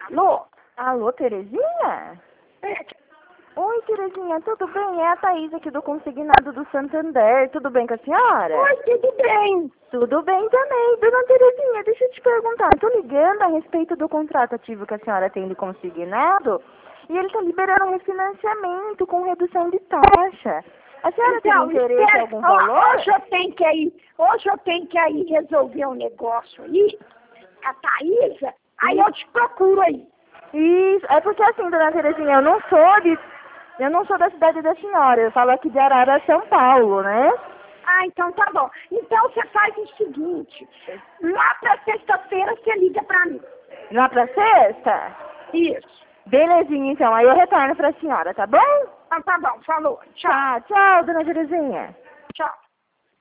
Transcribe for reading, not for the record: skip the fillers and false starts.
Alô? Alô, Terezinha? É, Oi, Terezinha, tudo bem? É a Thaís aqui do Consignado do Santander. Tudo bem com a senhora? oi, tudo bem? Tudo bem também. Dona Terezinha, deixa eu te perguntar. Estou ligando a respeito do contrato ativo que a senhora tem de consignado e ele está liberando um refinanciamento com redução de taxa. A senhora tem interesse em algum valor? Hoje eu tenho que ir resolver um negócio aí, a Thaísa, aí eu te procuro aí. Isso, é porque assim, dona Terezinha, eu não sou da cidade da senhora, eu falo aqui de Arara, São Paulo, né? Ah, então tá bom. Então você faz o seguinte, lá pra sexta-feira você liga pra mim. Lá pra sexta? Isso. Belezinha, então, aí eu retorno pra senhora, tá bom? Então tá bom, falou. Tchau. Tchau, dona Terezinha. Tchau.